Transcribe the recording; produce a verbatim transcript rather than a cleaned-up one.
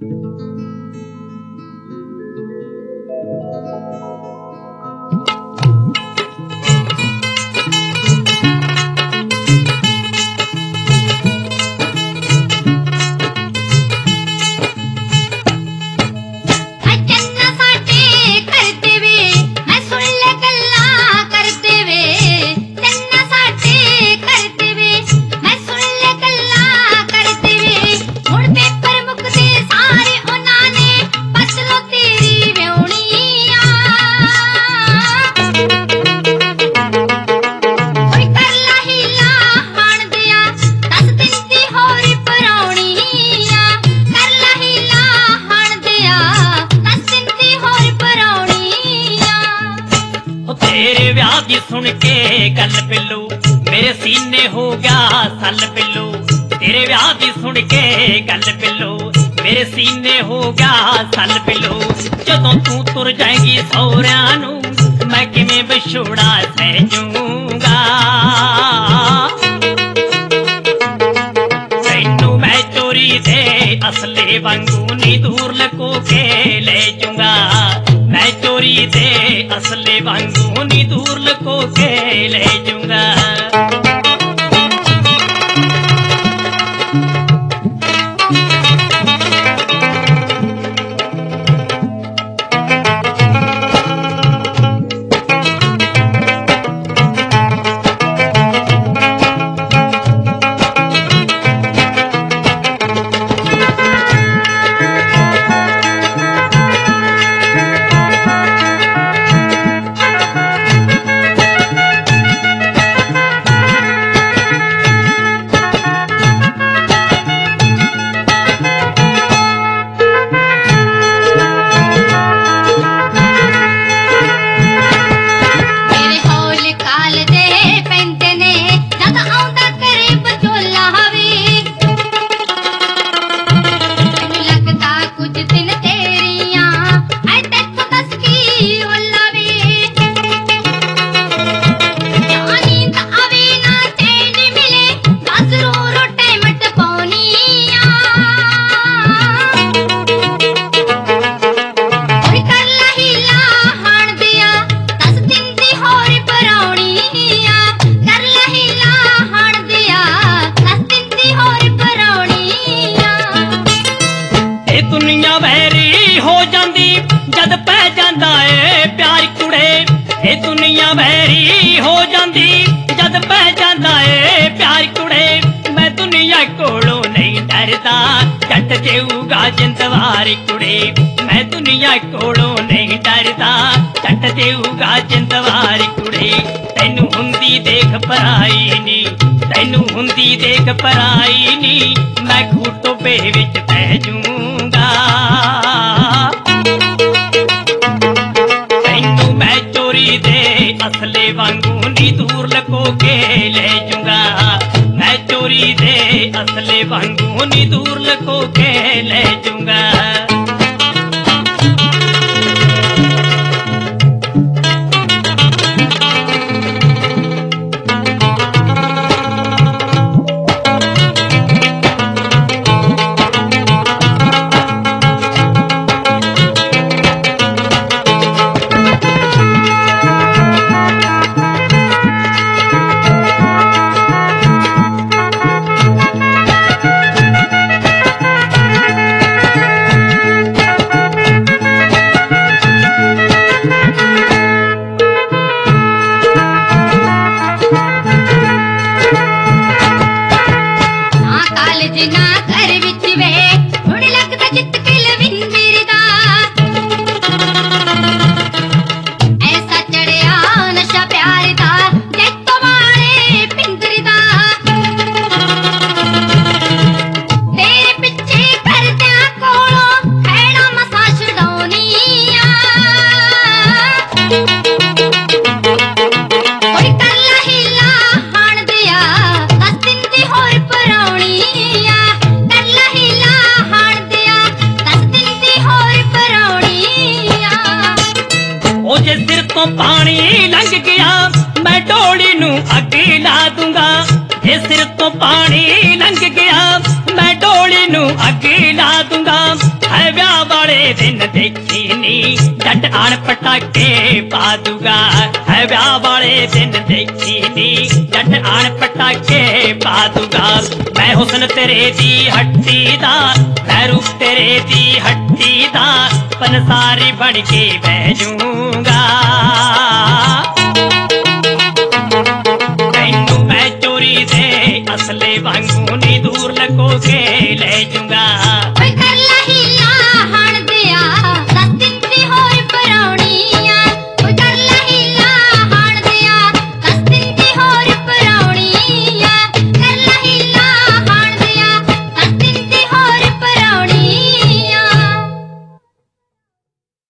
सुन के गल पिल्लू मेरे सीने हो गया सल पिल्लू। तेरे ब्याह दी सुन के गल पिल्लू मेरे सीने हो गया सल पिल्लू। जदों तू तुर जाएगी सौहरियां नू मैं किवें विछोड़ा सहजूंगा। तैनू मैं चोरी दे असले वांगू नी दूर लको के ले जूंगा। मैं चोरी दे असले वांगू नी दूर लको के ले जूंगा। जद पै जांदा ए प्यार कुड़े ए दुनिया वैरी हो जांदी। जद पै जांदा ए प्यार कुड़े मैं दुनिया कोलों नहीं डरदा। जट देऊगा जिंदवारी कुड़े मैं दुनिया कोलों नहीं डरदा। जट देऊगा जिंदवारी कुड़े तैनू हुंदी देख पराई नी। तैनू हुंदी देख पराई नी मैं घूटो बे विच तह जूंगा। असले वांगू नी दूर लको के ले जूंगा। मैं चोरी दे असले वांगू नी दूर लको के ले जूंगा। पानी लंघ गया मैं डोली नू अगे ला दूंगा। जे सिर तो पानी लंघ गया मैं डोली ਨੂੰ ਅੱਗ ਲਾ ਦੂੰਗਾ ਹੈ ਵਿਆਹ ਵਾਲੇ ਦਿਨ ਦੇਖੀ ਨੀ ਜੱਟ ਆਣ ਪਟਾਕੇ ਪਾ ਦੂਗਾ ਹੈ ਵਿਆਹ ਵਾਲੇ ਦਿਨ ਦੇਖੀ ਨੀ ਜੱਟ ਆਣ ਪਟਾਕੇ ਪਾ ਦੂਗਾ ਮੈਂ ਹੁਸਨ ਤੇਰੇ ਦੀ ਹੱਟੀ ਦਾ ਮੈਂ ਰੂਪ ਤੇਰੇ ਦੀ ਹੱਟੀ ਦਾ ਪਨਸਾਰੀ ਬਣ ਕੇ ਬਹਿ ਜੂੰਗਾ ਤੈਨੂੰ ਮੈਂ ਚੋਰੀ ਦੇ ਅਸਲੇ ਵਾਂਗ